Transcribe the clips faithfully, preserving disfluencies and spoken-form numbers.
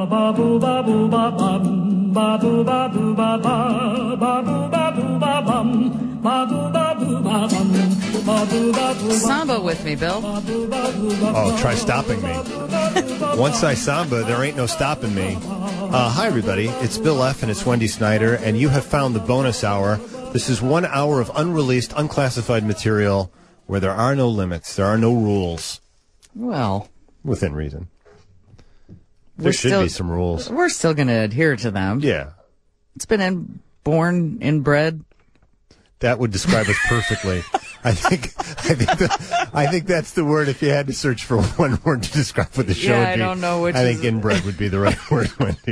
ba boo ba boo ba bum, ba boo ba boo ba ba, ba boo ba boo ba bum, ba boo ba boo ba bum, ba boo ba boo ba. Samba with me, Bill. Oh, try stopping me. Once I samba, there ain't no stopping me. Uh, hi, everybody. It's Bill F. and it's Wendy Snyder, and you have found the bonus hour. This is one hour of unreleased, unclassified material where there are no limits, there are no rules. Well, within reason. There should still, be some rules. We're still going to adhere to them. Yeah. It's been in, born, inbred. That would describe us perfectly. I think I think the, I think that's the word if you had to search for one word to describe what the show yeah, would be. I don't know which I think is... inbred would be the right word, Wendy.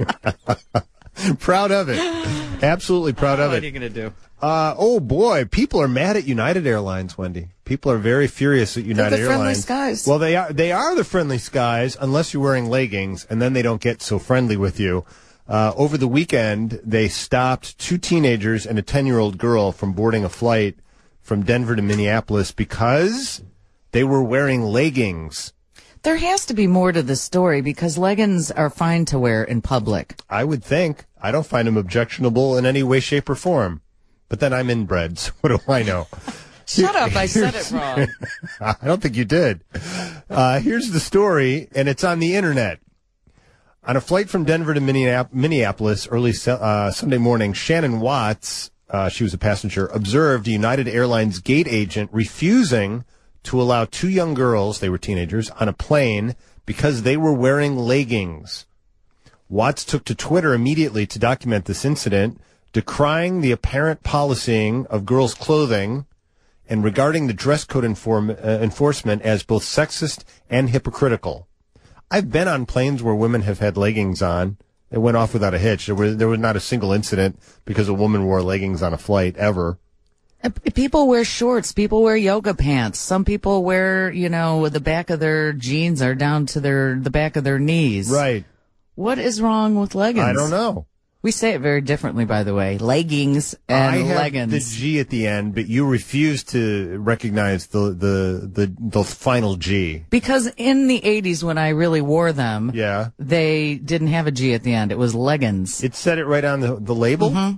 Proud of it. Absolutely proud oh, of it. What are you going to do? Uh, oh, boy. People are mad at United Airlines, Wendy. People are very furious at United They're the Airlines. Friendly Skies. Well, they are, they are the Friendly Skies, unless you're wearing leggings, and then they don't get so friendly with you. Uh, over the weekend, they stopped two teenagers and a ten-year-old girl from boarding a flight from Denver to Minneapolis because they were wearing leggings. There has to be more to the story because leggings are fine to wear in public. I would think. I don't find them objectionable in any way, shape, or form. But then I'm inbred, so what do I know? Shut up, I said it wrong. I don't think you did. Uh, here's the story, and it's on the internet. On a flight from Denver to Minneapolis early uh, Sunday morning, Shannon Watts, uh, she was a passenger, observed a United Airlines gate agent refusing to allow two young girls, they were teenagers, on a plane because they were wearing leggings. Watts took to Twitter immediately to document this incident, decrying the apparent policing of girls' clothing and regarding the dress code inform, uh, enforcement as both sexist and hypocritical. I've been on planes where women have had leggings on. It went off without a hitch. There was, there was not a single incident because a woman wore leggings on a flight ever. People wear shorts. People wear yoga pants. Some people wear, you know, the back of their jeans are down to their the back of their knees. Right. What is wrong with leggings? I don't know. We say it very differently, by the way. Leggings and I have leggings. the G at the end, but you refuse to recognize the, the, the, the final G. Because in the eighties, when I really wore them, yeah, they didn't have a G at the end. It was leggings. It said it right on the, the label? Mm-hmm.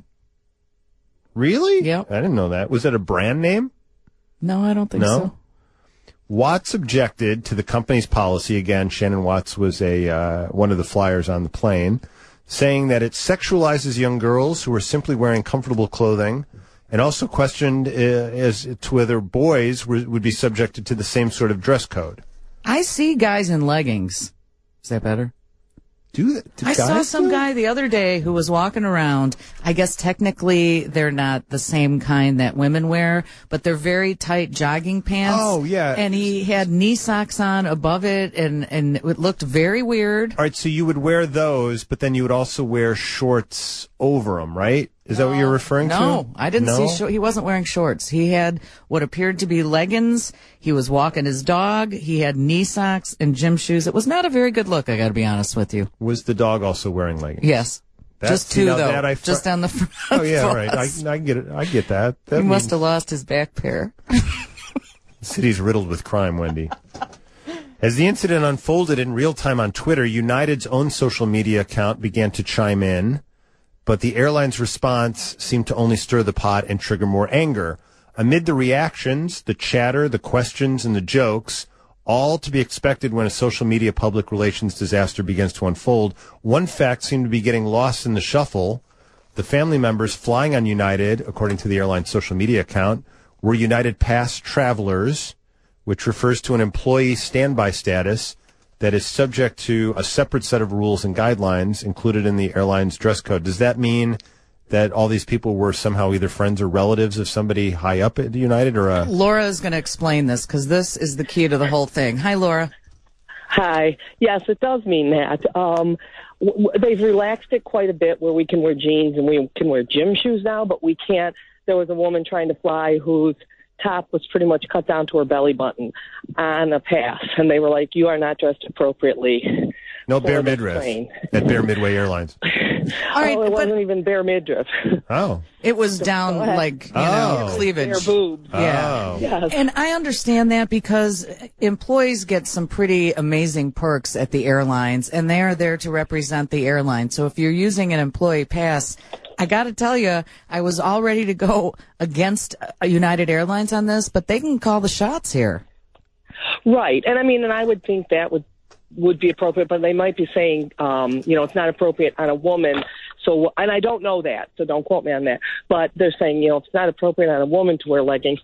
Really? Yep. I didn't know that. Was that a brand name? No, I don't think no? so. Watts objected to the company's policy. Again, Shannon Watts was a uh, one of the flyers on the plane, saying that it sexualizes young girls who are simply wearing comfortable clothing, and also questioned uh, as to whether boys were, would be subjected to the same sort of dress code. I see guys in leggings. Is that better? Do that? Do I saw some do? guy the other day who was walking around. I guess technically they're not the same kind that women wear, but they're very tight jogging pants. Oh, yeah. And he had knee socks on above it, and, and it looked very weird. All right, so you would wear those, but then you would also wear shorts over them, right? Is no, that what you're referring no, to? No, I didn't no? see. Sh- he wasn't wearing shorts. He had what appeared to be leggings. He was walking his dog. He had knee socks and gym shoes. It was not a very good look, I got to be honest with you. Was the dog also wearing leggings? Yes. That, just see, two, now though. That I fr- just on the front. Oh, yeah, all right. I, I get it. I get that. that he means... must have lost his back pair. The city's riddled with crime, Wendy. As the incident unfolded in real time on Twitter, United's own social media account began to chime in, but the airline's response seemed to only stir the pot and trigger more anger. Amid the reactions, the chatter, the questions, and the jokes, all to be expected when a social media public relations disaster begins to unfold, one fact seemed to be getting lost in the shuffle. The family members flying on United, according to the airline's social media account, were United Pass travelers, which refers to an employee standby status that is subject to a separate set of rules and guidelines included in the airline's dress code. Does that mean that all these people were somehow either friends or relatives of somebody high up at United? Or a... Laura is going to explain this because this is the key to the whole thing. Hi, Laura. Hi. Yes, it does mean that. Um, w- they've relaxed it quite a bit where we can wear jeans and we can wear gym shoes now, but we can't. There was a woman trying to fly whose top was pretty much cut down to her belly button on a pass, and they were like, you are not dressed appropriately. No bare midriff at Bare Midway Airlines. All right, oh, it but wasn't even bare midriff. Oh. it was down ahead. like, you Oh. know, cleavage. Bare boobs. Yeah. Oh. Yes. And I understand that because employees get some pretty amazing perks at the airlines, and they are there to represent the airline. So if you're using an employee pass, I got to tell you, I was all ready to go against uh, United Airlines on this, but they can call the shots here. Right. And I mean, and I would think that would would be appropriate, but they might be saying, um, you know, it's not appropriate on a woman. So, and I don't know that, so don't quote me on that. But they're saying, you know, it's not appropriate on a woman to wear leggings,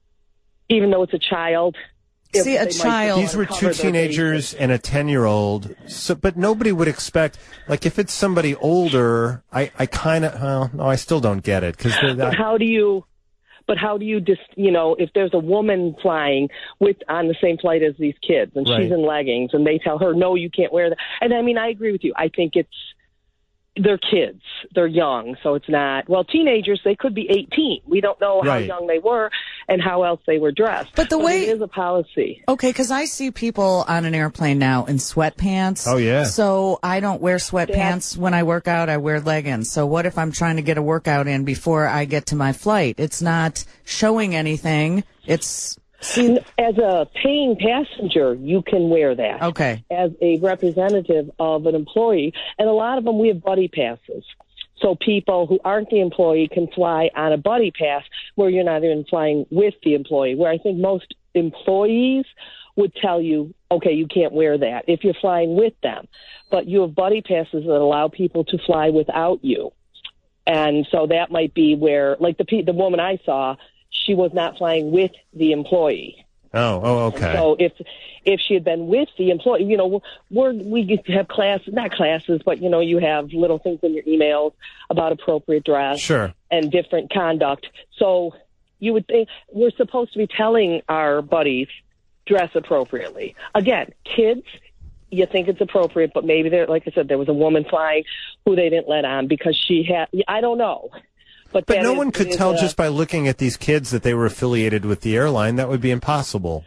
even though it's a child. if See, a they might child- These were cover two their teenagers and a ten-year-old. So, but nobody would expect, like, if it's somebody older, I, I kind of, well, no, I still don't get it. Cause But how do you, but how do you just, you know, if there's a woman flying with on the same flight as these kids and Right. she's in leggings and they tell her, no, you can't wear that. And I mean, I agree with you. I think it's, they're kids. They're young. So it's not, well, teenagers, they could be eighteen. We don't know how Right. young they were and how else they were dressed. But the way- it is a policy. Okay, because I see people on an airplane now in sweatpants. Oh, yeah. So I don't wear sweatpants when I work out. I wear leggings. So what if I'm trying to get a workout in before I get to my flight? It's not showing anything. It's see. As a paying passenger, you can wear that. Okay. As a representative of an employee, and a lot of them, we have buddy passes. So people who aren't the employee can fly on a buddy pass where you're not even flying with the employee, where I think most employees would tell you, okay, you can't wear that if you're flying with them. But you have buddy passes that allow people to fly without you. And so that might be where, like the pe- the woman I saw, she was not flying with the employee. Oh, oh, okay. So if if she had been with the employee, you know, we're, we have classes, not classes, but, you know, you have little things in your emails about appropriate dress Sure. and different conduct. So you would think we're supposed to be telling our buddies dress appropriately. Again, kids, you think it's appropriate, but maybe there, like I said, there was a woman flying who they didn't let on because she had, I don't know. But, But that no is- one could is tell a- just by looking at these kids that they were affiliated with the airline. That would be impossible.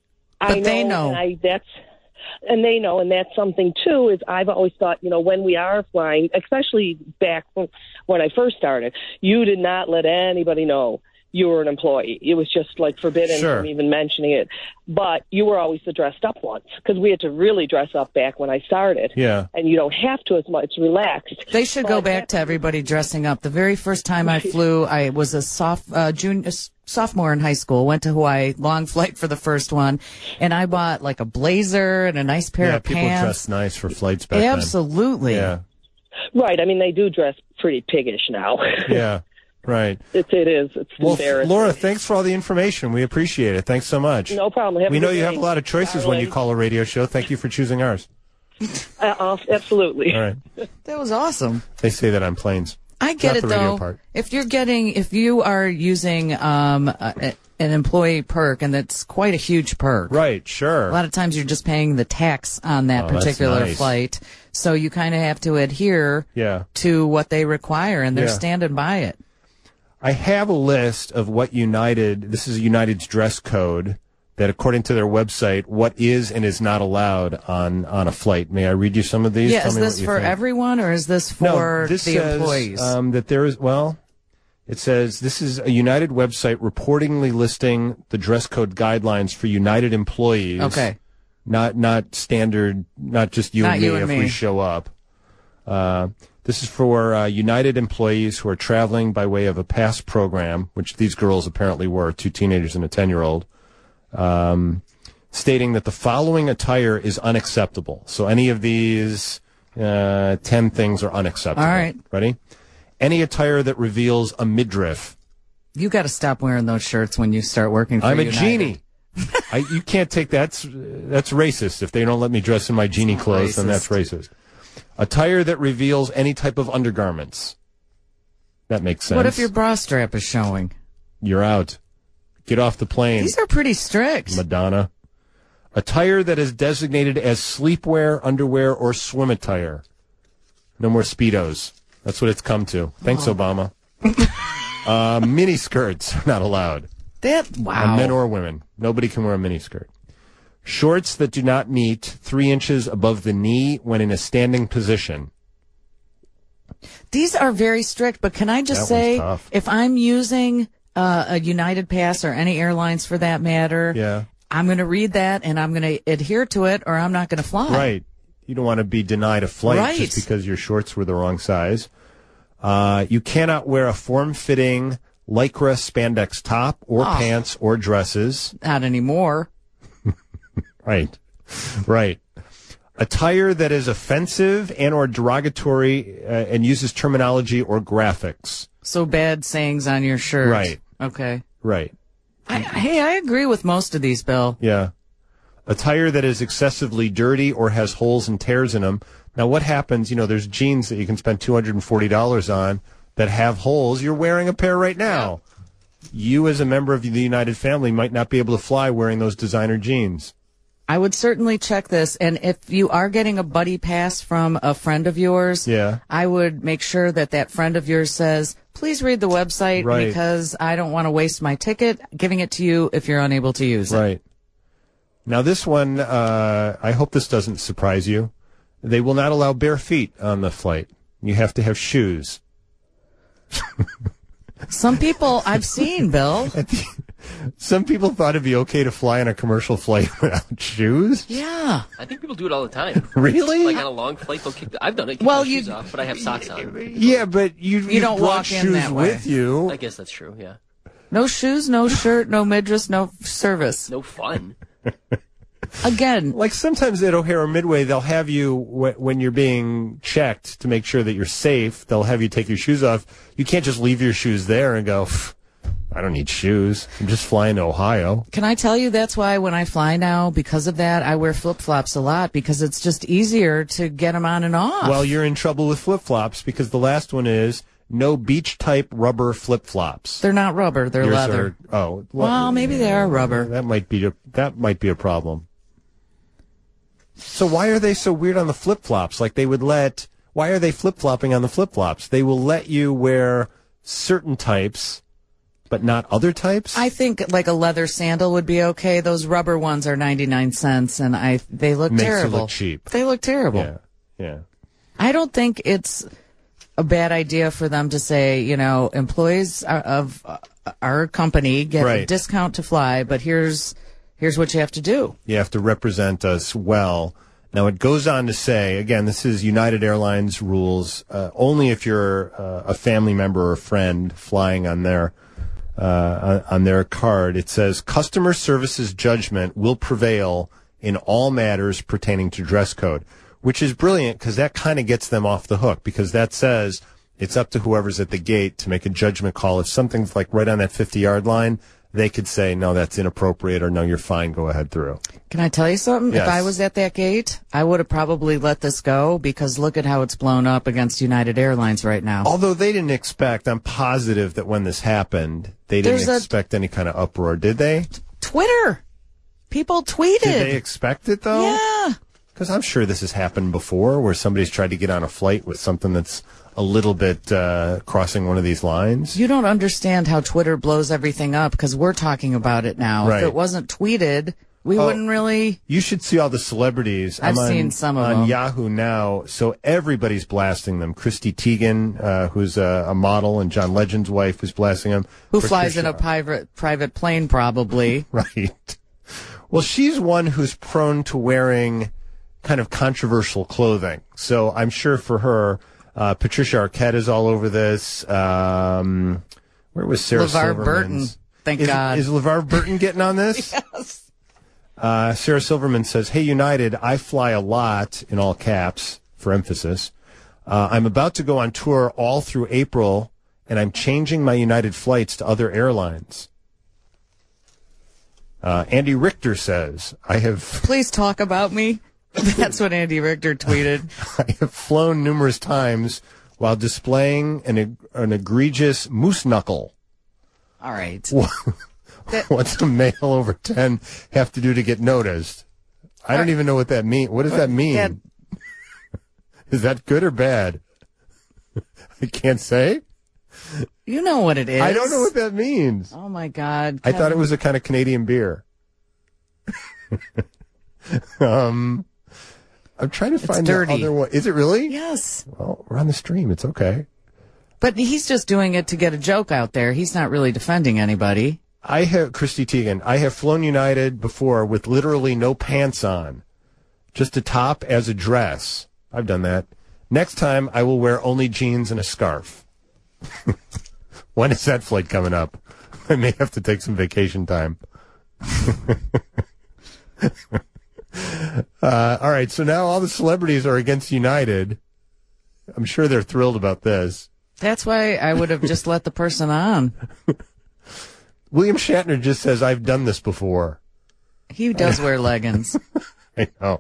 I But they know. And I, that's, and they know, and that's something too. Is I've always thought, you know, when we are flying, especially back when I first started, you did not let anybody know you were an employee. It was just like forbidden Sure. from even mentioning it. But you were always the dressed up ones because we had to really dress up back when I started. Yeah. And you don't have to as much. Relaxed. They should go But back to everybody dressing up. The very first time I flew, I was a soft, uh, junior, sophomore in high school, went to Hawaii, long flight for the first one, and I bought like a blazer and a nice pair Yeah, of people pants. dress nice for flights back Absolutely. then. Right. I mean, they do dress pretty piggish now. Yeah. Yeah. Right. It's, it is. It's Well, embarrassing. Laura, thanks for all the information. We appreciate it. Thanks so much. No problem. Have a we know good you have day, a lot of choices when you darling. call a radio show. Thank you for choosing ours. Uh, uh, absolutely. All right. That was awesome. They say that on planes. I get Not it the radio though. part. If you're getting, if you are using um, a, an employee perk, and that's quite a huge perk. Right, sure. A lot of times you're just paying the tax on that Oh, that's particular nice. flight, so you kind of have to adhere Yeah. to what they require, and they're Yeah. standing by it. I have a list of what United, this is United's dress code, that according to their website, what is and is not allowed on, on a flight. May I read you some of these? Yeah, Tell is me what this you for think. everyone, or is this for no, this the says, employees? Um, that there is, well, it says this is a United website reportedly listing the dress code guidelines for United employees. Okay. Not, not standard, not just you Not and me you and if me. we show up. Uh, this is for uh, United employees who are traveling by way of a pass program, which these girls apparently were, two teenagers and a ten-year-old, um, stating that the following attire is unacceptable. So any of these uh, ten things are unacceptable. All right. Ready? Any attire that reveals a midriff. You got to stop wearing those shirts when you start working for I'm a United. genie. I, you can't take that's that's racist. If they don't let me dress in my genie clothes, then that's racist. Attire that reveals any type of undergarments. That makes sense. What if your bra strap is showing? You're out. Get off the plane, These are pretty strict. Madonna. Attire that is designated as sleepwear, underwear, or swim attire. No more Speedos. That's what it's come to. Thanks, Oh. Obama. uh, mini skirts are not allowed. That wow. On men or women. Nobody can wear a miniskirt. Shorts that do not meet three inches above the knee when in a standing position. These are very strict, but can I just That one's say, tough. if I'm using uh, a United Pass or any airlines for that matter, Yeah. I'm going to read that and I'm going to adhere to it, or I'm not going to fly. Right. You don't want to be denied a flight Right. just because your shorts were the wrong size. Uh, you cannot wear a form-fitting Lycra spandex top or Oh. pants or dresses. Not anymore. Right. Right. Attire that is offensive and or derogatory uh, and uses terminology or graphics. So bad sayings on your shirt. Right. Okay. Right. I, hey, I agree with most of these, Bill. Yeah. Attire that is excessively dirty or has holes and tears in them. Now, what happens, you know, there's jeans that you can spend two hundred forty dollars on that have holes. You're wearing a pair right now. You, as a member of the United family, might not be able to fly wearing those designer jeans. I would certainly check this. And if you are getting a buddy pass from a friend of yours, Yeah. I would make sure that that friend of yours says, please read the website Right. because I don't want to waste my ticket giving it to you if you're unable to use it. Right. Now, this one, uh, I hope this doesn't surprise you. They will not allow bare feet on the flight. You have to have shoes. Some people I've seen, Bill. Some people thought it'd be okay to fly on a commercial flight without shoes. Yeah. I think people do it all the time. Really? Like on a long flight, they'll kick. The, I've done it. Kick Well, my you- shoes off, but I have socks on. Yeah, but you you don't brought walk in shoes that way. with you. I guess that's true. Yeah. No shoes, no shirt, no midriff, no service. No fun. Again, Like sometimes at O'Hare or Midway, they'll have you wh- when you're being checked to make sure that you're safe. They'll have you take your shoes off. You can't just leave your shoes there and go, "Pff, I don't need shoes. I'm just flying to Ohio." can I tell you that's why when I fly now, because of that, I wear flip-flops a lot because it's just easier to get them on and off. Well, you're in trouble with flip-flops because the last one is no beach-type rubber flip-flops. They're not rubber, they're Yours leather. are- oh, Well, maybe they are rubber. That might be a, that might be a problem. So why are they so weird on the flip-flops? Like they would let, why are they flip-flopping on the flip-flops? They will let you wear certain types, but not other types? I think like a leather sandal would be okay. Those rubber ones are ninety-nine cents and I they look Makes it terrible. look cheap. They look terrible. Yeah, yeah. I don't think it's a bad idea for them to say, you know, employees are- of uh, our company get a Right. discount to fly, but here's here's what you have to do. You have to represent us well. Now, it goes on to say, again, this is United Airlines rules, uh, only if you're uh, a family member or a friend flying on their uh, on their card. It says, customer services judgment will prevail in all matters pertaining to dress code, which is brilliant because that kind of gets them off the hook because that says it's up to whoever's at the gate to make a judgment call. If something's like right on that fifty-yard line, they could say, no, that's inappropriate, or no, you're fine, go ahead through. Can I tell you something? Yes. If I was at that gate, I would have probably let this go because look at how it's blown up against United Airlines right now. Although they didn't expect, I'm positive that when this happened, they didn't There's a- expect any kind of uproar, did they? Twitter. People tweeted. Did they expect it, though? Yeah. Because I'm sure this has happened before where somebody's tried to get on a flight with something that's a little bit uh, crossing one of these lines. You don't understand how Twitter blows everything up because we're talking about it now. Right. If it wasn't tweeted, we Oh. wouldn't really. You should see all the celebrities. I've I'm on, seen some of on them. Yahoo now, so everybody's blasting them. Christy Teigen, uh, who's a, a model, and John Legend's wife is blasting them. Who flies in a Patricia- private private plane, probably. Right. Well, she's one who's prone to wearing kind of controversial clothing. So I'm sure for her, uh, Patricia Arquette is all over this. Um, where was Sarah LeVar Silverman's? Burton, thank is, God. Is LeVar Burton getting on this? Yes. Uh, Sarah Silverman says, hey, United, I fly a lot, in all caps, for emphasis. Uh, I'm about to go on tour all through April, and I'm changing my United flights to other airlines. Uh, Andy Richter says, I have Please talk about me. That's what Andy Richter tweeted. I have flown numerous times while displaying an, eg- an egregious moose knuckle. All right. That- What's a male over ten have to do to get noticed? I don't even know what that means. What does that mean? That- Is that good or bad? I can't say. You know what it is. I don't know what that means. Oh, my God. I thought it Kevin. was a kind of Canadian beer. um, I'm trying to find dirty. the other one. Is it really? Yes. Well, we're on the stream. It's okay. But he's just doing it to get a joke out there. He's not really defending anybody. I have, Christy Teigen, I have flown United before with literally no pants on. Just a top as a dress. I've done that. Next time, I will wear only jeans and a scarf. When is that flight coming up? I may have to take some vacation time. uh, all right, so now all the celebrities are against United. I'm sure they're thrilled about this. That's why I would have just let the person on. William Shatner just says, I've done this before. He does wear leggings. I know.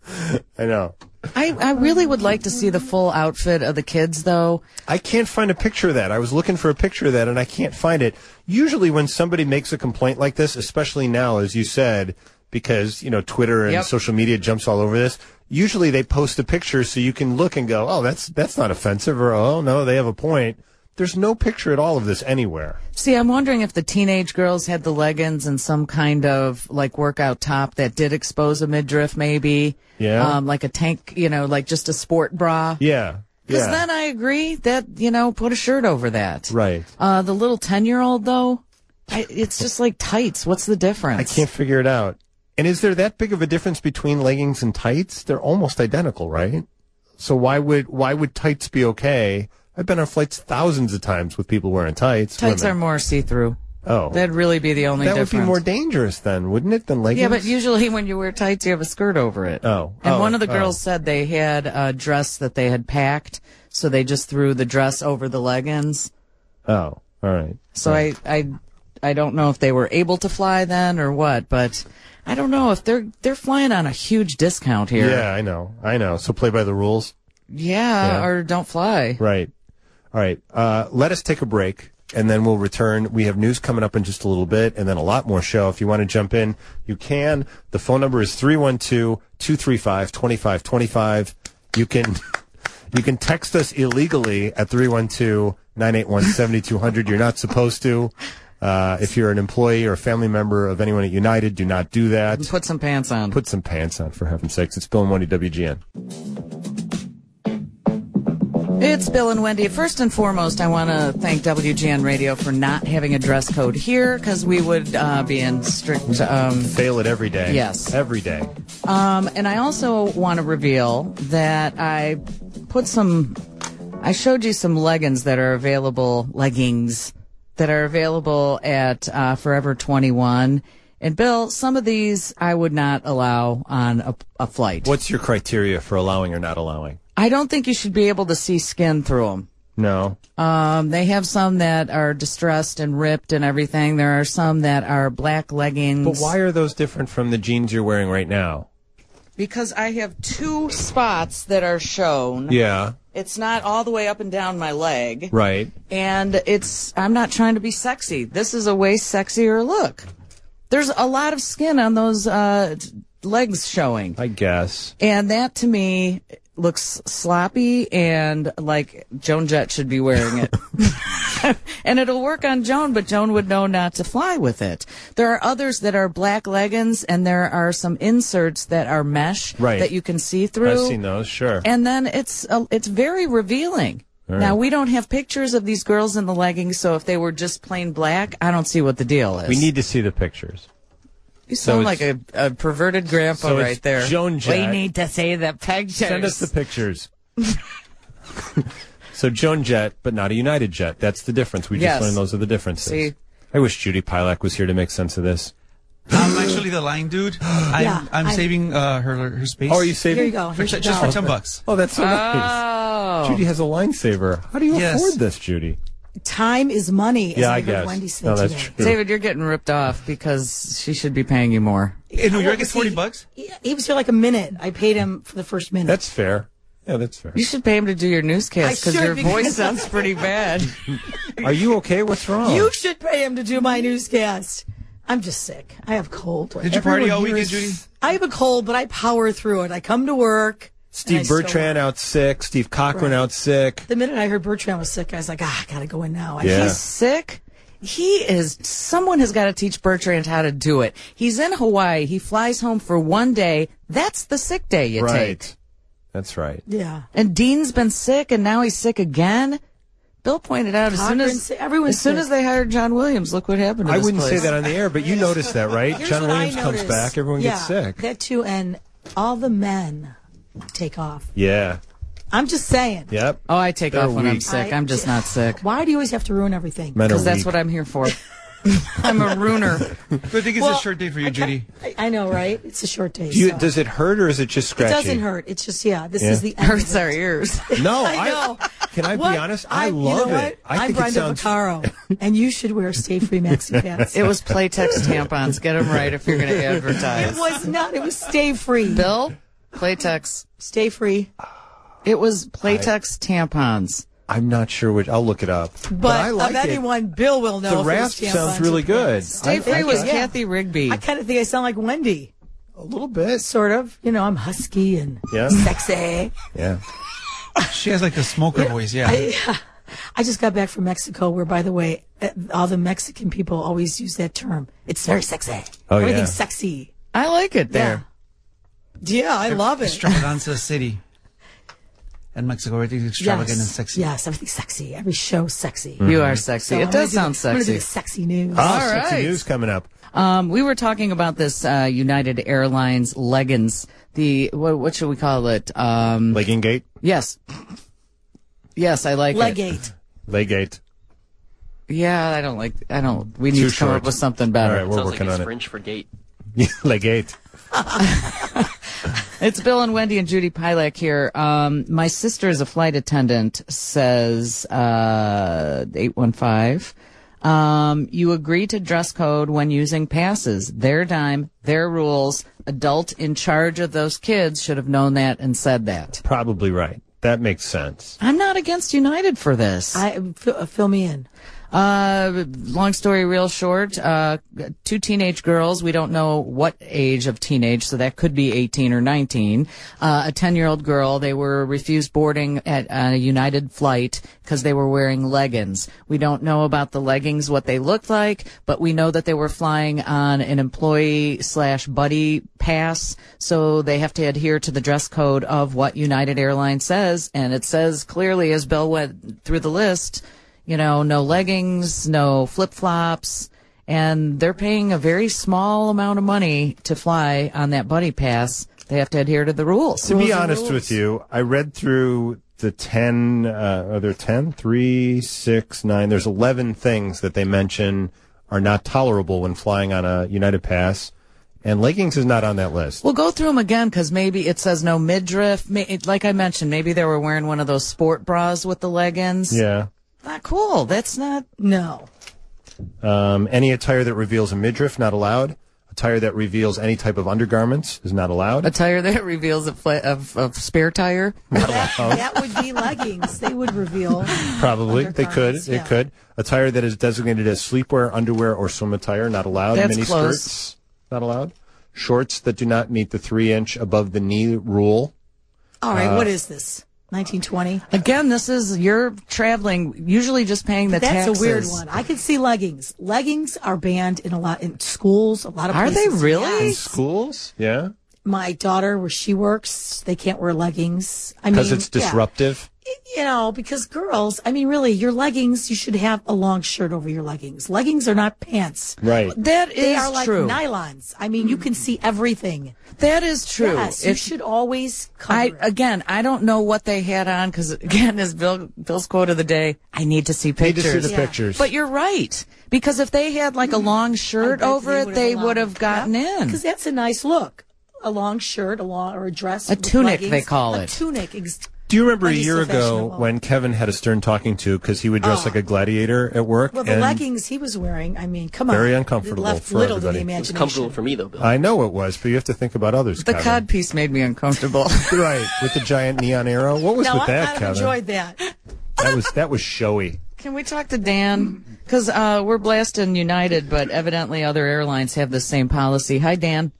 I know. I, I really would like to see the full outfit of the kids, though. I can't find a picture of that. I was looking for a picture of that, and I can't find it. Usually when somebody makes a complaint like this, especially now, as you said, because, you know, Twitter and Yep. social media jumps all over this, usually they post a picture so you can look and go, oh, that's that's not offensive, or, oh, no, they have a point. There's no picture at all of this anywhere. See, I'm wondering if the teenage girls had the leggings and some kind of, like, workout top that did expose a midriff, maybe. Yeah. Um, like a tank, you know, like just a sport bra. Yeah. Because Yeah. then I agree that, you know, put a shirt over that. Right. Uh, the little ten-year-old, though, I, it's just like tights. What's the difference? I can't figure it out. And is there that big of a difference between leggings and tights? They're almost identical, right? So why would why would tights be okay? I've been on flights thousands of times with people wearing tights. Tights women. are more see-through. Oh. That'd really be the only That difference. would be more dangerous then, wouldn't it, than leggings? Yeah, but usually when you wear tights, you have a skirt over it. Oh. And Oh, one of the oh. girls said they had a dress that they had packed, so they just threw the dress over the leggings. Oh, all right. So I, I, I don't know if they were able to fly then or what, but I don't know if they're they're flying on a huge discount here. Yeah, I know. I know. So play by the rules. Yeah, Yeah. or don't fly. Right. All right. Uh, let us take a break, and then we'll return. We have news coming up in just a little bit, and then a lot more show. If you want to jump in, you can. The phone number is three one two, two three five, two five two five. You can you can text us illegally at three one two, nine eight one, seven two zero zero. You're not supposed to. Uh, if you're an employee or a family member of anyone at United, do not do that. Put some pants on. Put some pants on, for heaven's sakes. It's Bill and Wendy, W G N. It's Bill and Wendy. First and foremost, I want to thank W G N Radio for not having a dress code here, because we would uh, be in strict... Um, Fail it every day. Yes. Every day. um, and I also want to reveal that I put some... I showed you some leggings that are available, leggings, that are available at uh, Forever twenty-one. And, Bill, some of these I would not allow on a, a flight. What's your criteria for allowing or not allowing? I don't think you should be able to see skin through them. No. Um, they have some that are distressed and ripped and everything. There are some that are black leggings. But why are those different from the jeans you're wearing right now? Because I have two spots that are shown. Yeah. It's not all the way up and down my leg. Right. And it's, I'm not trying to be sexy. This is a way sexier look. There's a lot of skin on those uh, legs showing. I guess. And that, to me, looks sloppy and like Joan Jett should be wearing it. And it'll work on Joan, but Joan would know not to fly with it. There are others that are black leggings, and there are some inserts that are mesh Right. that you can see through. I've seen those, sure. And then it's uh, it's very revealing. All right. Now, we don't have pictures of these girls in the leggings, so if they were just plain black, I don't see what the deal is. We need to see the pictures. You sound so like a, a perverted grandpa so it's right there. Joan Jett. We need to see the pictures. Send us the pictures. So Joan Jett, but not a United Jet. That's the difference. We just Yes. learned those are the differences. See? I wish Judy Pilak was here to make sense of this. I'm actually the line dude. I'm, Yeah, I'm I- saving uh, her her space. Oh, are you saving? Here you go. For, Here's your just for dollar. ten bucks. Oh, that's so nice. Oh. Judy has a line saver. How do you Yes. afford this, Judy? Time is money, as Yeah, I, I heard guess. Wendy say No, that's today. true. David, you're getting ripped off because she should be paying you more. In New What York, was it's forty he- bucks. Yeah, he was here like a minute. I paid him for the first minute. That's fair. Yeah, that's fair. You should pay him to do your I newscast because should, your because- voice sounds pretty bad. Are you okay? What's wrong? You should pay him to do my newscast. I'm just sick. I have cold. Did you party Everyone all here weekend, is- Judy? I have a cold, but I power through it. I come to work. and I Steve still Bertrand work. out sick. Steve Cochran Right. out sick. The minute I heard Bertrand was sick, I was like, ah, I gotta go in now. I Yeah. He's sick. He is, someone has got to teach Bertrand how to do it. He's in Hawaii. He flies home for one day. That's the sick day you Right. take. That's right. Yeah. And Dean's been sick, and now he's sick again. Bill pointed out as soon Cochran's- as everyone's as soon sick. as they hired John Williams, look what happened to I this wouldn't place. say that on the air, but you noticed that, right? Here's John what I Williams comes noticed. back, everyone yeah, gets sick. That too, and all the men take off. Yeah. I'm just saying. Yep. Oh, I take They're off when I'm weak. sick. I- I'm just not sick. Why do you always have to ruin everything? Men are Because that's weak. what I'm here for. I'm a ruiner. But I think it's Well, a short day for you, I ca- Judy. I, I know, right? It's a short day. Do you, so. does it hurt or is it just It scratchy? doesn't hurt. It's just, yeah, this Yeah. is the end. Hurts of it. our ears. No, I know. Can I What? be honest? I, you love know it. what? I I'm think Brenda it sounds. Vaccaro, and you should wear Stay Free Maxi Pads. It was Playtex tampons. Get them right if you're going to It advertise. was not. It was Stay Free. Bill, Playtex. Stay Free. It was Playtex tampons. I'm not sure which. I'll look it up. But, But, I like of it. anyone, Bill will know. The if it was rasp tampons sounds or really good. pads. Stay I- Free I- was yeah. Kathy Rigby. I kind of think I sound like Wendy. A little bit. Sort of. You know, I'm husky and Yeah. sexy. Yeah. She has like a smoker voice, yeah. I, I just got back from Mexico, where, by the way, uh, all the Mexican people always use that term. It's very sexy. Oh, Everything's yeah. sexy. I like it there. Yeah, yeah I love it. Extravaganza City. And Mexico, everything's extravagant and sexy. Yes, everything's sexy. Every show's sexy. You are sexy. So it I'm gonna does do the- sound I'm gonna do sexy. the sexy news. Oh, All sexy right. news coming up. Um, we were talking about this uh, United Airlines leggings. The what, what should we call it? Um, Legging gate. yes, yes, I like Leg it. eight. Leggate. Yeah, I don't like. I don't. We need Too to come short. up with something All better. right, we're Sounds working like on it's it. French for gate. Leggate. It's Bill and Wendy and Judy Pilak here. Um, my sister is a flight attendant, says uh, eight one five. Um, you agree to dress code when using passes. Their dime, their rules. Adult in charge of those kids should have known that and said that. Probably right. That makes sense. I'm not against United for this. I fill, fill me in. Uh, long story real short, uh, two teenage girls, we don't know what age of teenage, so that could be eighteen or nineteen. Uh, a ten-year-old girl, they were refused boarding at a United flight because they were wearing leggings. We don't know about the leggings, what they looked like, but we know that they were flying on an employee slash buddy pass, so they have to adhere to the dress code of what United Airlines says, and it says clearly, as Bill went through the list, you know, no leggings, no flip-flops, and they're paying a very small amount of money to fly on that buddy pass. They have to adhere to the rules. To be honest with you, I read through the ten, uh, are there ten? Three, six, nine. There's eleven things that they mention are not tolerable when flying on a United Pass, and leggings is not on that list. We'll go through them again because maybe it says no midriff. May- Like I mentioned, maybe they were wearing one of those sport bras with the leggings. Yeah. Not cool. That's not. No. Um, any attire that reveals a midriff, not allowed. Attire that reveals any type of undergarments is not allowed. A tire that reveals a fla- of, of spare tire. That, that would be leggings. They would reveal. Probably. They could. undergarments, It yeah. could. Attire that is designated as sleepwear, underwear, or swim attire, not allowed. That's Mini close. skirts, not allowed. Shorts that do not meet the three inch above the knee rule. All right, Uh, what is this? nineteen twenty? Again, this is you're traveling, usually just paying the That's taxes. a weird one. I could see leggings. Leggings are banned in a lot in schools. A lot of Are they places. really? In Yes. schools? Yeah. My daughter, where she works, they can't wear leggings. I mean, Because it's yeah. disruptive. You know, because girls, I mean, really, your leggings, you should have a long shirt over your leggings. Leggings are not pants. Right. That They is are like true. nylons. I mean, you can see everything. That is true. Yes, you If- should always cover I it. again, I don't know what they had on because again, as Bill Bill's quote of the day, I need to see Need pictures. to see the Yeah. pictures. But you're right because if they had like a long shirt over it, they allowed would have gotten in. Because that's a nice look. A long shirt, a long or a dress. A with tunic, leggings. they call a it. tunic. Ex- Do you remember a Wendy's year so ago fashionable. when Kevin had a stern talking to because he would dress like a gladiator at work? well, the and leggings he was wearing, I mean, come on. Very uncomfortable It left for little everybody. to the It It's imagination. comfortable for me though, Bill. I know it was, but you have to think about others. The Kevin. cod piece made me uncomfortable. right, with the giant neon arrow. What was No, with I that, kind of Kevin? enjoyed that. That was that was showy. Can we talk to Dan? Because uh, we're blessed and United, but evidently other airlines have the same policy. Hi, Dan.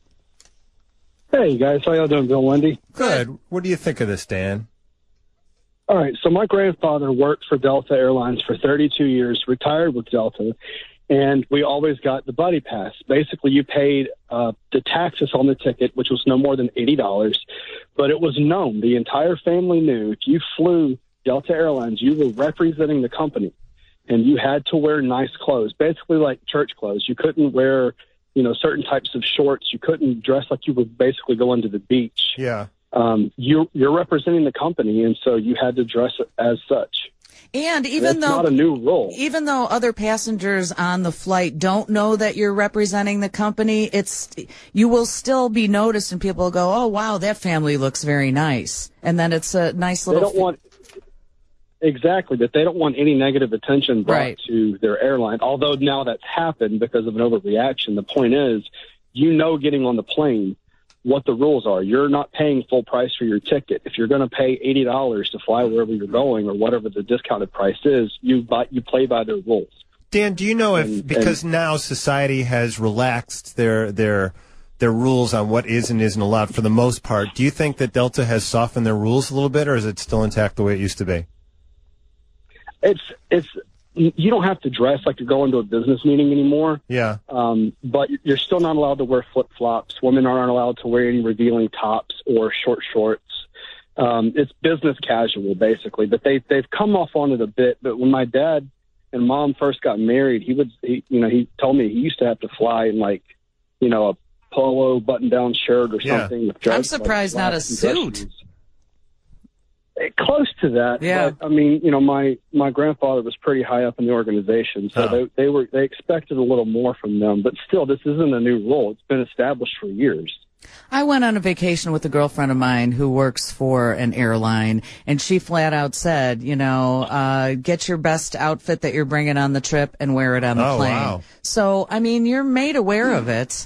Hey, guys. How y'all doing, Bill and Wendy? Good. What do you think of this, Dan? All right. So my grandfather worked for Delta Airlines for thirty-two years, retired with Delta, and we always got the buddy pass. Basically, you paid uh, the taxes on the ticket, which was no more than eighty dollars, but it was known. The entire family knew if you flew Delta Airlines, you were representing the company, and you had to wear nice clothes, basically like church clothes. You couldn't wear, you know, certain types of shorts. You couldn't dress like you were basically going to the beach. Yeah. Um, you, you're representing the company, and so you had to dress as such. And even That's though not a new rule, even though other passengers on the flight don't know that you're representing the company, it's you will still be noticed, and people will go, "Oh, wow, that family looks very nice," and then it's a nice they little. don't want exactly that. They don't want any negative attention brought Right. to their airline. Although now that's happened because of an overreaction. The point is, you know, getting on the plane, what the rules are. You're not paying full price for your ticket. If you're going to pay eighty dollars to fly wherever you're going or whatever the discounted price is, you buy, you play by their rules. Dan, do you know if And- because and- now society has relaxed their their their rules on what is and isn't allowed for the most part, do you think that Delta has softened their rules a little bit, or is it still intact the way it used to be? It's it's you don't have to dress like you're going to a business meeting anymore. Yeah. Um, but you're still not allowed to wear flip-flops. Women aren't allowed to wear any revealing tops or short shorts. Um, it's business casual, basically. But they, they've come off on it a bit. But when my dad and mom first got married, he would, he, you know, he told me he used to have to fly in, like, you know, a polo button-down shirt or Yeah. something. With I'm dress- surprised like, not a slacks and dress suit. shoes. Eh, Close to that, Yeah. but I mean, you know, my my grandfather was pretty high up in the organization, so Oh. they they were they expected a little more from them. But still, this isn't a new rule; it's been established for years. I went on a vacation with a girlfriend of mine who works for an airline, and she flat out said, you know, uh, get your best outfit that you're bringing on the trip and wear it on the Oh, plane. wow. So, I mean, you're made aware of it.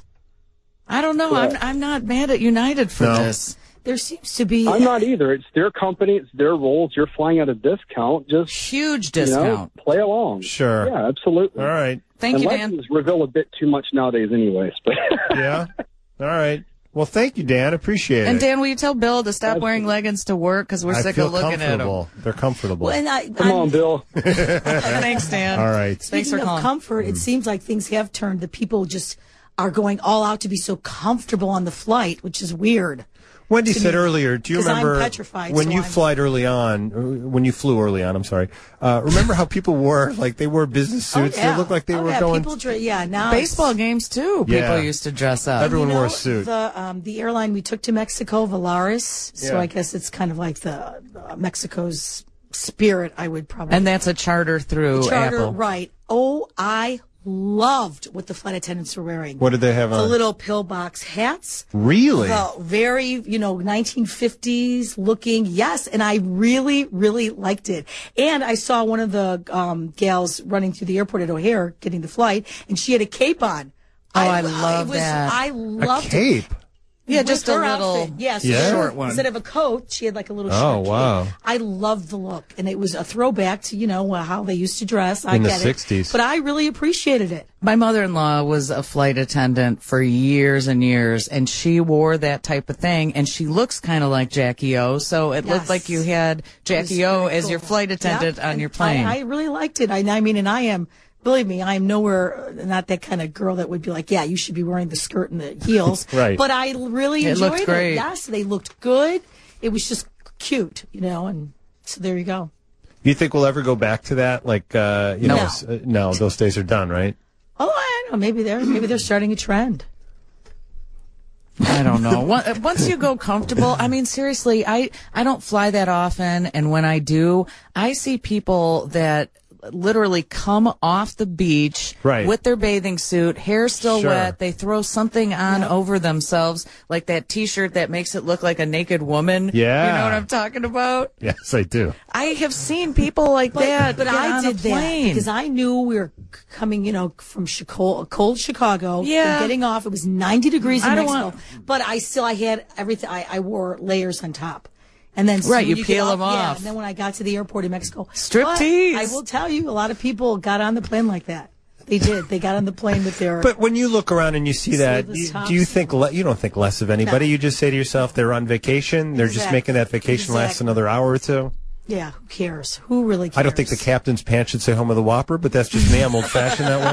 I don't know. I'm, I'm not mad at United for No. this. There seems to be. I'm not either. It's their company; it's their rules. You're flying at a discount. Just Huge you know, discount. play along. Sure. Yeah, absolutely. All right. Thank you, and Dan. lessons reveal a bit too much nowadays, anyways. But Yeah. All right. Well, thank you, Dan. Appreciate And it. Dan, will you tell Bill to stop Absolutely. wearing leggings to work because we're I sick feel of looking at him? comfortable. They're comfortable. Well, and I, come I'm- on, Bill. Thanks, Dan. All right. Thanks for Speaking of calling. comfort, it seems like things have turned. The people just are going all out to be so comfortable on the flight, which is weird. Wendy to said me, earlier, do you 'cause I'm remember petrified, when so you I'm- flight early on, uh, when you flew early on, I'm sorry, uh, remember how people wore, like they wore business suits? Oh, yeah. They looked like they Oh, were yeah. going... People dre- yeah, now Baseball it's- games, too. People Yeah. used to dress up. Everyone you know, wore a suit. The um, the airline we took to Mexico, Volaris. So Yeah. I guess it's kind of like the uh, Mexico's spirit. I would probably And that's a charter through charter, Apple. right? Oh, I loved what the flight attendants were wearing. What did they have The on? little pillbox hats. Really? The very, you know, nineteen fifties looking. Yes. And I really, really liked it. And I saw one of the um, gals running through the airport at O'Hare getting the flight, and she had a cape on. Oh, I love it was, that. I A loved it. cape? Yeah, With just a her little outfit. Yeah, so Yeah? short one. Instead of a coat, she had like a little Oh, short wow. cape. I loved the look. And it was a throwback to, you know, uh, how they used to dress. I In the get sixties. it. But I really appreciated it. My mother-in-law was a flight attendant for years and years, and she wore that type of thing, and she looks kind of like Jackie O, so it looked Yes. like you had Jackie It was O very as cool. your flight attendant Yep. on And your plane. I, I really liked it. I, I mean, and I am, believe me, I am nowhere, uh, not that kind of girl that would be like, yeah, you should be wearing the skirt and the heels. Right. But I really It enjoyed looked it. great. Yes, they looked good. It was just cute, you know, and so there you go. You think we'll ever go back to that? Like, uh, you No. know, s- uh, no, those days are done, right? Oh, I don't know. Maybe they're, maybe they're starting a trend. I don't know. Once once you go comfortable, I mean, seriously, I, I don't fly that often. And when I do, I see people that literally come off the beach Right. with their bathing suit, hair still Sure. wet. They throw something on over themselves, like that T-shirt that makes it look like a naked woman. Yeah. You know what I'm talking about? Yes, I do. I have seen people like But, that. but get I on did a that plane. because I knew we were c- coming, you know, from Chicago, cold Chicago. Yeah. and getting off. It was ninety degrees in I don't Mexico, want- but I still I had everything. I, I wore layers on top, and then so Right, when you get peel them Yeah, off. and then when I got to the airport in Mexico, Strip but tease. I will tell you, a lot of people got on the plane like that. They did. They got on the plane with their. But when you look around and you see that, Sleeveless you, tops. do you think le- you don't think less of anybody? No. You just say to yourself, they're on vacation. They're just Exactly. making that vacation last Exactly. another hour or two. Yeah, who cares? Who really cares? I don't think the captain's pants should say home of the Whopper, but that's just me. I'm old-fashioned that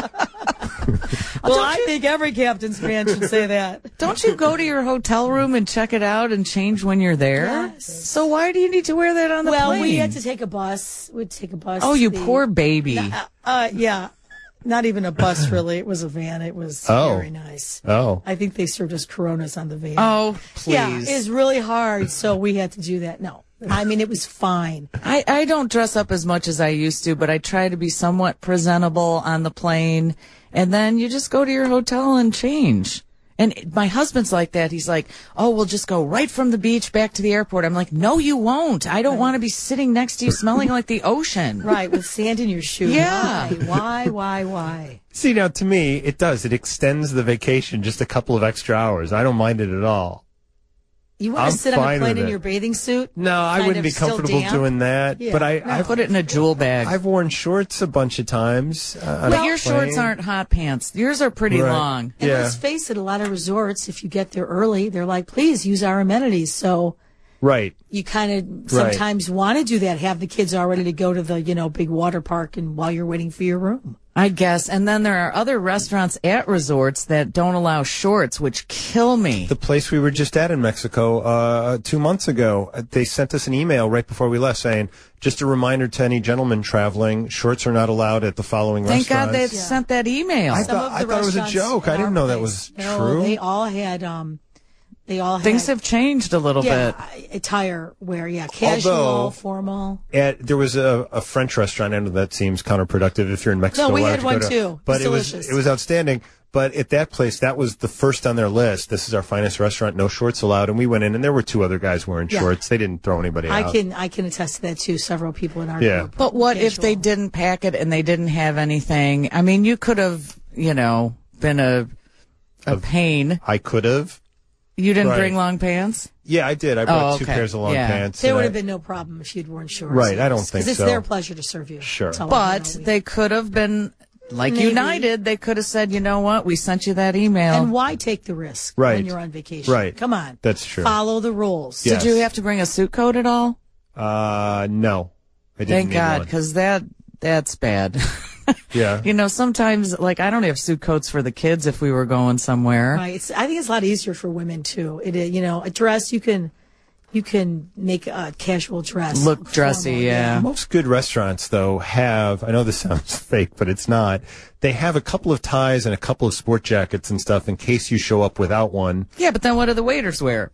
way. Well, I think every captain's fan should say that. Don't you go to your hotel room and check it out and change when you're there? Yes. So why do you need to wear that on the well, plane? we had to take a bus. We'd take a bus. Oh, you The- poor baby. Uh, uh, yeah. Not even a bus, really. It was a van. It was Oh. very nice. Oh. I think they served us Coronas on the van. Oh, please. Yeah, it was really hard, so we had to do that. No. I mean, it was fine. I, I don't dress up as much as I used to, but I try to be somewhat presentable on the plane. And then you just go to your hotel and change. And my husband's like that. He's like, oh, we'll just go right from the beach back to the airport. I'm like, no, you won't. I don't want to be sitting next to you smelling like the ocean. Right, with sand in your shoe. Yeah. Why, why, why, why? See, now, to me, it does. It extends the vacation just a couple of extra hours. I don't mind it at all. You want I'm to sit on a fine plane with in it. your bathing suit? No, I Kind wouldn't of be still comfortable damp? doing that. Yeah. But I, No. I've, Put it in a jewel bag. I've worn shorts a bunch of times. Uh, on but a your shorts plane. aren't hot pants. Yours are pretty Right. long. And Yeah. let's face it, a lot of resorts, if you get there early, they're like, please use our amenities. So Right. you kind of Right. sometimes want to do that, have the kids all ready to go to the, you know, big water park and while you're waiting for your room. I guess. And then there are other restaurants at resorts that don't allow shorts, which kill me. The place we were just at in Mexico uh, two months ago, uh, they sent us an email right before we left saying, just a reminder to any gentlemen traveling, shorts are not allowed at the following Thank God restaurants. they sent that email. I Some thought- of I the thought it was a restaurants joke. I in didn't our know that place- was no, true. They all had, um, they all had Things have changed a little yeah, bit. attire wear, yeah, casual, Although- formal. At, there was a, a French restaurant, I know that seems counterproductive if you're in Mexico. No, we why had would you go one to- too. But It's it was delicious. it was outstanding. But at that place, that was the first on their list. This is our finest restaurant, no shorts allowed. And we went in, and there were two other guys wearing Yeah. shorts. They didn't throw anybody I out. can I can attest to that too. Several people in our Yeah. group. But what if they Casual. didn't pack it and they didn't have anything? I mean, you could have, you know, been a a pain. I could have. You didn't Right. bring long pants? Yeah, I did. I brought Oh, two okay. pairs of long Yeah. pants. There and would I- have been no problem if you'd worn shorts. Right, I don't Because think it's so. their pleasure to serve you. Sure. That's all I But know. We- they could have been, like Maybe. United, they could have said, you know what, we sent you that email. And why take the risk Right. when you're on vacation? Right. Come on. That's true. Follow the rules. Yeah. Did you have to bring a suit coat at all? Uh, no. I didn't Thank need God, one. because that, that's bad. Yeah. You know, sometimes, like, I don't have suit coats for the kids if we were going somewhere. Right. It's, I think it's a lot easier for women too. It is, you know, a dress you can you can make a casual dress Look dressy, formal, yeah. Most good restaurants, though, have, I know this sounds fake, but it's not. They have a couple of ties and a couple of sport jackets and stuff in case you show up without one. Yeah, but then what do the waiters wear?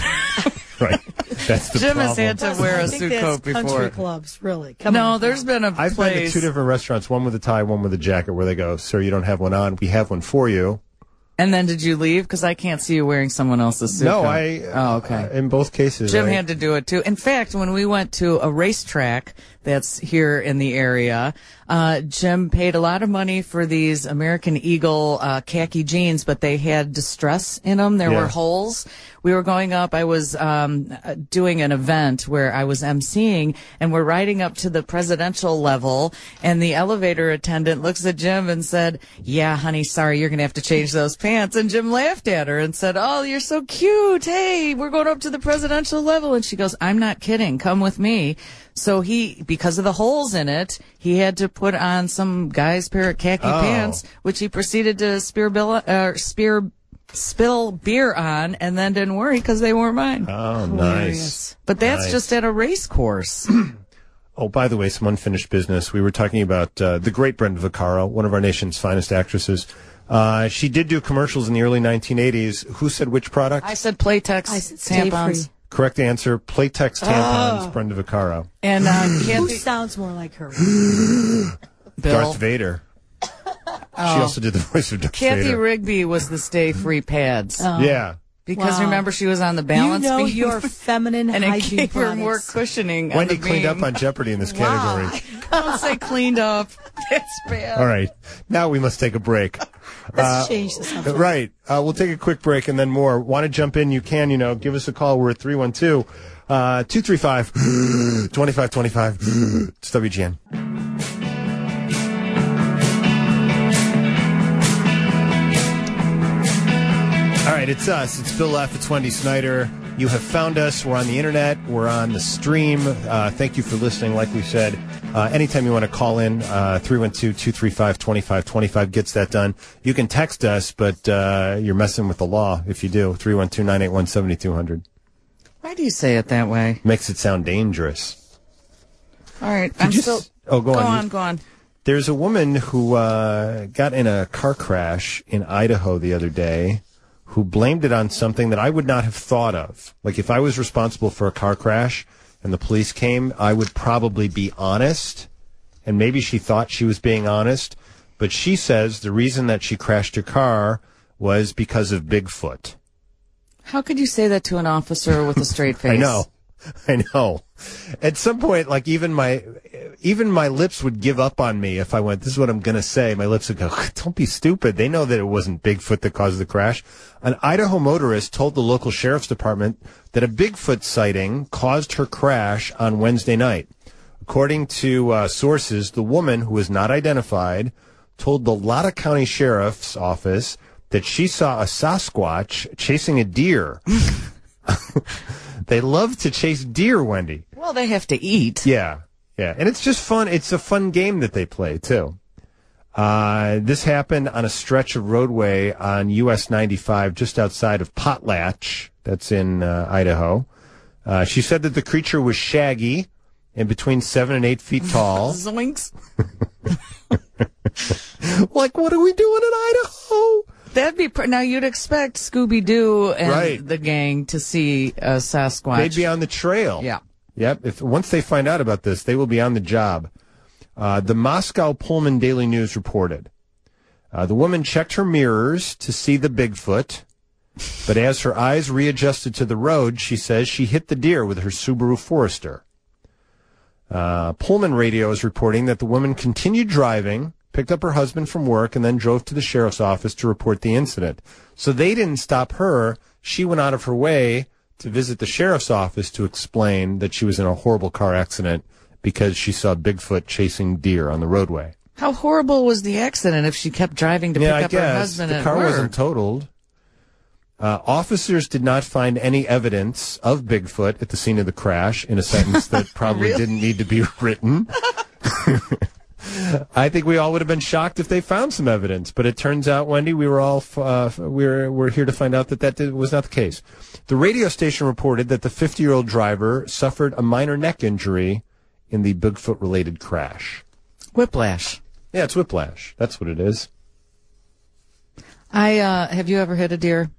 Right. That's the Jim problem. has had to wear I a think suit that's coat country before. clubs, really. Come No, on. there's been a I've been to place. two different restaurants, one with a tie, one with a jacket, where they go, sir, you don't have one on. We have one for you. And then did you leave? Because I can't see you wearing someone else's suit no, coat. I. Oh, okay. Uh, in both cases. Jim I, had to do it too. In fact, when we went to a racetrack that's here in the area, uh, Jim paid a lot of money for these American Eagle uh, khaki jeans, but they had distress in them. There Yeah. were holes. We were going up. I was um, uh, doing an event where I was emceeing, and we're riding up to the presidential level, and the elevator attendant looks at Jim and said, "Yeah, honey, sorry, you're going to have to change those pants." And Jim laughed at her and said, "Oh, you're so cute. Hey, we're going up to the presidential level." And she goes, "I'm not kidding. Come with me." So he, because of the holes in it, he had to put on some guy's pair of khaki Oh. pants, which he proceeded to spear bill, uh, spear, spill beer on, and then didn't worry because they weren't mine. Oh, nice. Hilarious. But that's Nice. just at a race course. Oh, by the way, some unfinished business. We were talking about uh, the great Brenda Vaccaro, one of our nation's finest actresses. Uh, she did do commercials in the early nineteen eighties. Who said which product? I said Playtex I said stay tampons. free. Correct answer, Playtex tampons, Oh. Brenda Vaccaro. And uh, Who Kathy, sounds more like her? Bill, Darth Vader. She also did the voice of Darth Kathy Vader. Rigby was the stay free pads. Yeah. Because Wow. remember, she was on the You balance know beam. your feminine and it hygiene gave her products. more cushioning. Wendy on the cleaned beam. up on Jeopardy in this category. Don't say cleaned up. That's bad. All right. Now we must take a break. Let's change the subject. Right. Uh, we'll take a quick break and then more. Want to jump in? You can, you know, give us a call. We're at three one two, two three five, two five two five. It's W G N. All right, it's us. It's Bill F. It's Wendy Snyder. You have found us. We're on the internet. We're on the stream. Uh, thank you for listening. Like we said, uh, anytime you want to call in, uh, three one two, two three five, two five two five gets that done. You can text us, but uh, you're messing with the law if you do. three one two, nine eight one, seven two zero zero. Why do you say it that way? Makes it sound dangerous. All right. Did I'm you still. s- oh, go, Go on. on, You- go on. There's a woman who uh, got in a car crash in Idaho the other day who blamed it on something that I would not have thought of. Like, if I was responsible for a car crash and the police came, I would probably be honest. And maybe she thought she was being honest. But she says the reason that she crashed her car was because of Bigfoot. How could you say that to an officer with a straight face? I know. I know. At some point, like, even my even my lips would give up on me if I went, this is what I'm going to say. My lips would go, don't be stupid. They know that it wasn't Bigfoot that caused the crash. An Idaho motorist told the local sheriff's department that a Bigfoot sighting caused her crash on Wednesday night. According to uh, sources, the woman, who was not identified, told the Latta County Sheriff's Office that she saw a Sasquatch chasing a deer. They love to chase deer, Wendy. Well, they have to eat. Yeah, yeah. And it's just fun. It's a fun game that they play, too. Uh, this happened on a stretch of roadway on U S ninety-five just outside of Potlatch. That's in uh, Idaho. Uh, she said that the creature was shaggy and between seven and eight feet tall. Zoinks. Like, what are we doing in Idaho? That'd be pr- now. You'd expect Scooby Doo and Right. the gang to see a Sasquatch. They'd be on the trail. Yeah. Yep. If once they find out about this, they will be on the job. Uh, the Moscow Pullman Daily News reported uh, the woman checked her mirrors to see the Bigfoot, but as her eyes readjusted to the road, she says she hit the deer with her Subaru Forester. Uh, Pullman Radio is reporting that the woman continued driving, picked up her husband from work, and then drove to the sheriff's office to report the incident. So they didn't stop her. She went out of her way to visit the sheriff's office to explain that she was in a horrible car accident because she saw Bigfoot chasing deer on the roadway. How horrible was the accident if she kept driving to yeah, pick I up guess. her husband the at car work? wasn't totaled. Uh, officers did not find any evidence of Bigfoot at the scene of the crash, in a sentence that probably Really? didn't need to be written. I think we all would have been shocked if they found some evidence, but it turns out, Wendy, we were all uh, we were we're here to find out that that did, was not the case. The radio station reported that the fifty-year-old driver suffered a minor neck injury in the Bigfoot-related crash. Whiplash. Yeah, it's whiplash. That's what it is. I uh, have you ever hit a deer?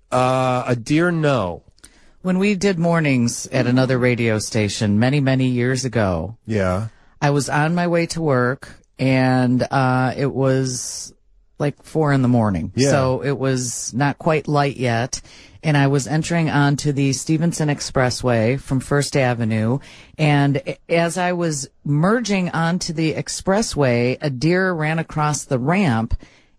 Uh, a deer, no. When we did mornings at another radio station many, many years ago, Yeah. I was on my way to work, and uh, it was like four in the morning. Yeah. So it was not quite light yet. And I was entering onto the Stevenson Expressway from First Avenue. And as I was merging onto the expressway, a deer ran across the ramp,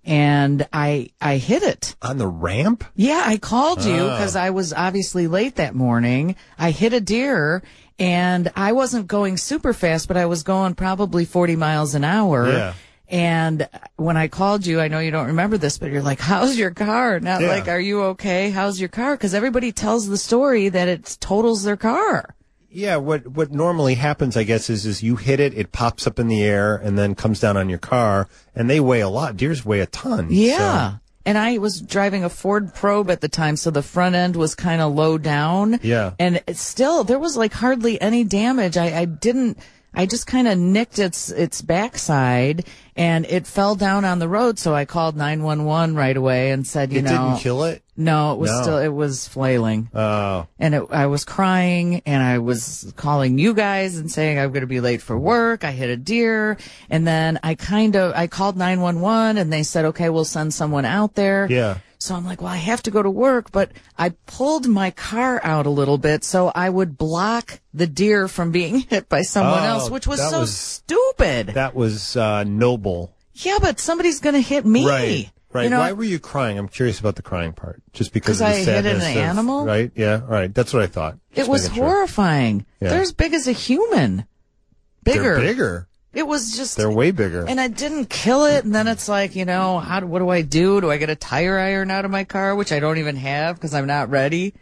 and I I hit it. On the ramp? Yeah, I called you Oh. because I was obviously late that morning. I hit a deer, and I wasn't going super fast, but I was going probably forty miles an hour. Yeah. And when I called you, I know you don't remember this, but you're like, how's your car? Not Yeah. like, are you okay? How's your car? Because everybody tells the story that it totals their car. Yeah, what what normally happens, I guess, is is you hit it, it pops up in the air, and then comes down on your car, and they weigh a lot. Deers weigh a ton. Yeah. So, And I was driving a Ford Probe at the time, so the front end was kind of low down. Yeah. And it's still, there was like hardly any damage. I, I didn't, I just kind of nicked its, its backside, and it fell down on the road, so I called nine one one right away and said, you it know. didn't kill it? No, it was No. still, it was flailing. Oh. And it, I was crying, and I was calling you guys and saying I'm going to be late for work. I hit a deer. And then I kind of, I called nine one one, and they said, okay, we'll send someone out there. Yeah. So I'm like, well, I have to go to work, but I pulled my car out a little bit so I would block the deer from being hit by someone Oh, else, which was that so was- stupid. That was uh, noble. Yeah, but somebody's going to hit me. Right. Right. You know, Why were you crying? I'm curious about the crying part. Just because of 'Cause the I hit an sadness of- animal? Right. Yeah. All right. That's what I thought. it Just was making sure. horrifying. Yeah. They're as big as a human. Bigger. They're bigger. It was just. They're way bigger. And I didn't kill it, and then it's like, you know, how? do- what do I do? Do I get a tire iron out of my car, which I don't even have because I'm not ready?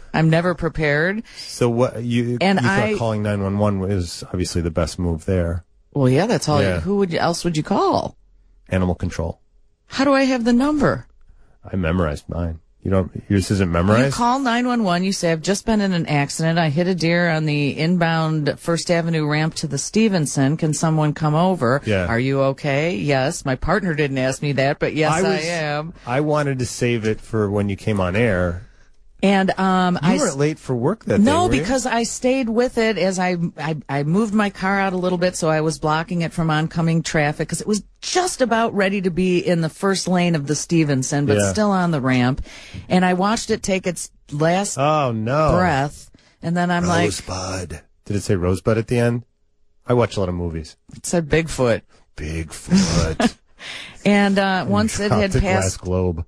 I'm never prepared. So what you And you thought I- calling nine one one was obviously the best move there. Well, yeah, that's all. Yeah. Who would you, else would you call? Animal control. How do I have the number? I memorized mine. You don't. Yours isn't You memorized. call nine one one. You say, I've just been in an accident. I hit a deer on the inbound First Avenue ramp to the Stevenson. Can someone come over? Yeah. Are you okay? Yes. My partner didn't ask me that, but yes, I, was- am. I wanted to save it for when you came on air. And um, You I weren't late for work that day. no, were you? because I stayed with it as I, I I moved my car out a little bit, so I was blocking it from oncoming traffic because it was just about ready to be in the first lane of the Stevenson, but Yeah. still on the ramp. And I watched it take its last Oh no! breath, and then I'm like, Rosebud. Did it say Rosebud at the end? I watch a lot of movies. it said Bigfoot. Bigfoot. And uh, once it Dropped had the glass passed, globe.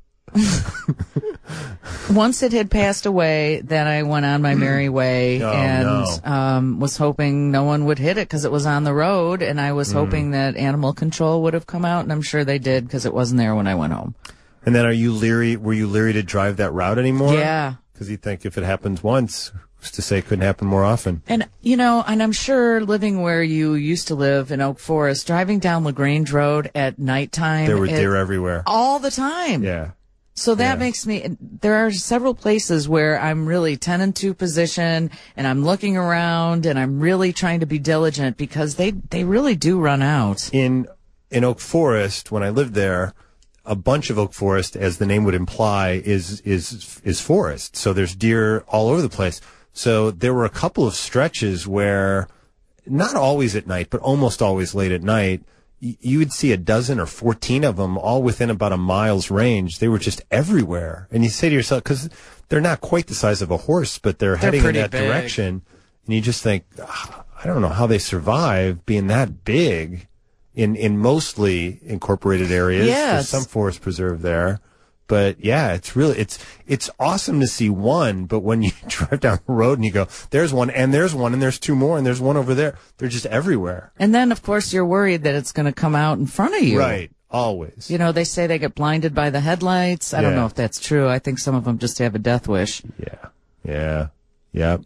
once it had passed away, then I went on my merry way Oh, and no. um, was hoping no one would hit it because it was on the road, and I Mm. was hoping that animal control would have come out, and I'm sure they did because it wasn't there when I went home. And then, are you leery? Were you leery to drive that route anymore? Yeah. Because you think if it happens once, who's to say it couldn't happen more often? And, you know, and I'm sure living where you used to live in Oak Forest, driving down LaGrange Road at nighttime. There were it- deer everywhere. all the time. Yeah. So that Yeah. makes me, there are several places where I'm really ten and two position and I'm looking around and I'm really trying to be diligent because they, they really do run out. In in Oak Forest, when I lived there, a bunch of Oak Forest, as the name would imply, is is is forest. So there's deer all over the place. So there were a couple of stretches where, not always at night, but almost always late at night, y- you would see a dozen or fourteen of them all within about a mile's range. They were just everywhere. And you say to yourself, because they're not quite the size of a horse, but they're, They're heading in pretty that big. direction. And you just think, "Ah, I don't know how they survive being that big in, in mostly incorporated areas. Yeah, There's it's- some forest preserve there. But yeah, it's really, it's, it's awesome to see one, but when you drive down the road and you go, there's one, and there's one, and there's two more, and there's one over there, they're just everywhere. And then, of course, you're worried that it's going to come out in front of you. Right. Always. You know, they say they get blinded by the headlights. I don't Yeah. know if that's true. I think some of them just have a death wish. Yeah. Yeah. Yep.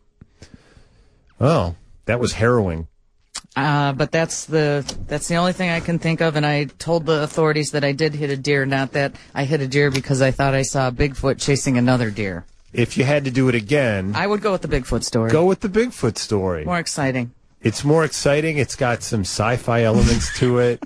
Oh, that was harrowing. Uh, but that's the that's the only thing I can think of. And I told the authorities that I did hit a deer, not that I hit a deer because I thought I saw a Bigfoot chasing another deer. If you had to do it again, I would go with the Bigfoot story. go with the Bigfoot story. More exciting. It's more exciting. It's got some sci-fi elements to it.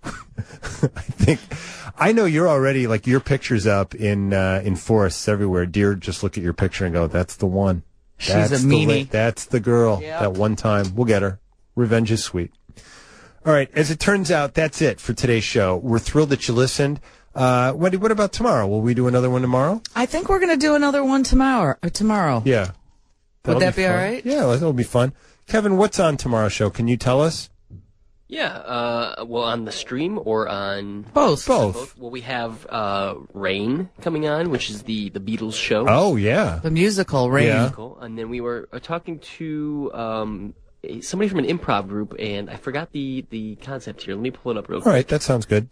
I think I know you're already like your picture's up in uh, in forests everywhere. Deer just look at your picture and go, "That's the one. She's That's a the meanie." la- That's the girl. Yep. That one time, we'll get her. Revenge is sweet." All right. As it turns out, that's it for today's show. We're thrilled that you listened. Uh, Wendy, what about tomorrow? Will we do another one tomorrow? I think we're going to do another one tomorrow. Or tomorrow. Yeah. That'll that be all fun. right? Yeah, that'll be fun. Kevin, what's on tomorrow's show? Can you tell us? Yeah, uh, well, on the stream or on Both. Both. Well, we have uh, Rain coming on, which is the the Beatles show. Oh, yeah. The musical, Rain. Yeah. Cool. And then we were uh, talking to um, a- somebody from an improv group, and I forgot the, the concept here. Let me pull it up real All quick. right. That sounds good.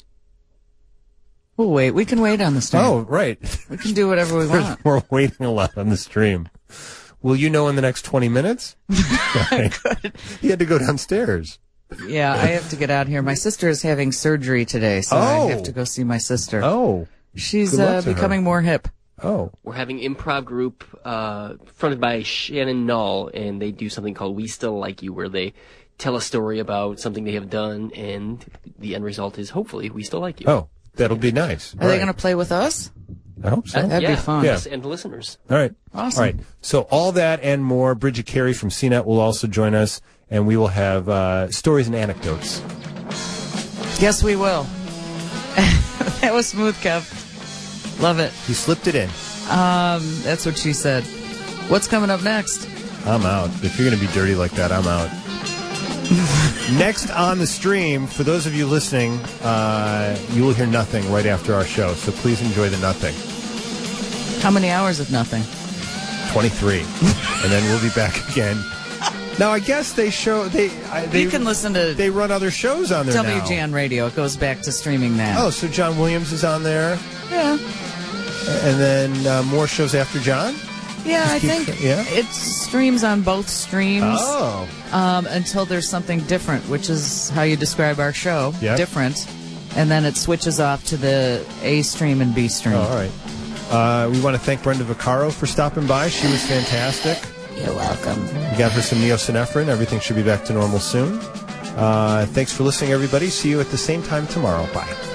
We'll wait. We can wait on the stream. Oh, right. We can do whatever we There's want. We're waiting a lot on the stream. Will you know in the next twenty minutes? Right. He had to go downstairs. Yeah, I have to get out here. My sister is having surgery today, so I Oh. have to go see my sister. Oh. She's Good luck uh, to her. becoming more hip. Oh. We're having improv group uh, fronted by Shannon Null, and they do something called We Still Like You, where they tell a story about something they have done, and the end result is hopefully we still like you. Oh, that'll be nice. Are they going to play with us? I hope so. That'd yeah, be fun. Yeah. us and the listeners. All right. Awesome. All right. So all that and more. Bridget Carey from C net will also join us, and we will have uh, stories and anecdotes. Yes, we will. That was smooth, Kev. Love it. You slipped it in. Um, that's what she said. What's coming up next? I'm out. If you're going to be dirty like that, I'm out. Next on the stream, for those of you listening, uh, you will hear nothing right after our show. So please enjoy the nothing. How many hours of nothing? twenty-three. And then we'll be back again. Now, I guess they show, they, I, they You can listen to they run other shows on there W now. G N Radio. It goes back to streaming that. Oh, so John Williams is on there. yeah. And then uh, more shows after John? Yeah, I keep- think yeah? it streams on both streams Oh. um, until there's something different, which is how you describe our show. Yep. Different. And then it switches off to the A stream and B stream. Oh, all right. Uh, we want to thank Brenda Vaccaro for stopping by. She was fantastic. You're welcome. We got her some neosynephrine. Everything should be back to normal soon. Uh, thanks for listening, everybody. See you at the same time tomorrow. Bye.